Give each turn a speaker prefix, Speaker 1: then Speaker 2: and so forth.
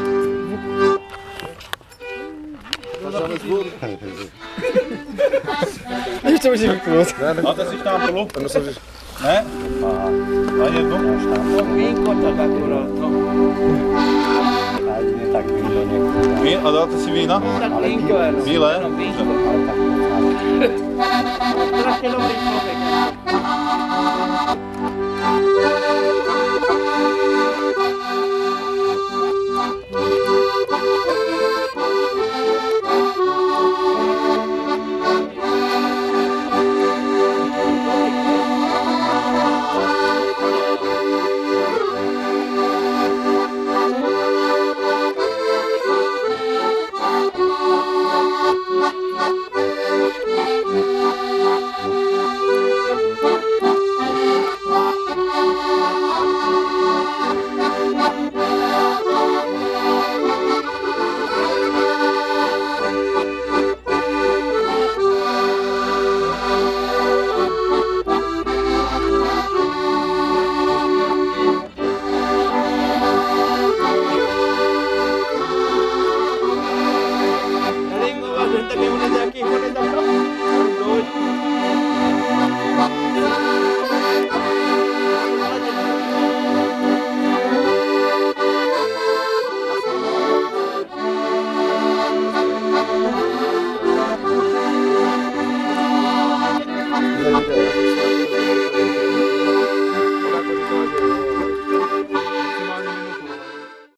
Speaker 1: Ještě musím vypnout.
Speaker 2: Máte si štámpelu? Ne? A jednu?
Speaker 3: Vínko tak akurát, no.
Speaker 4: Tak víno někdo.
Speaker 2: Vín? A dáte si vína?
Speaker 3: Tak vínko jenom.
Speaker 2: Bílé?
Speaker 3: Jenom vínko. Strašně dobrý člověk.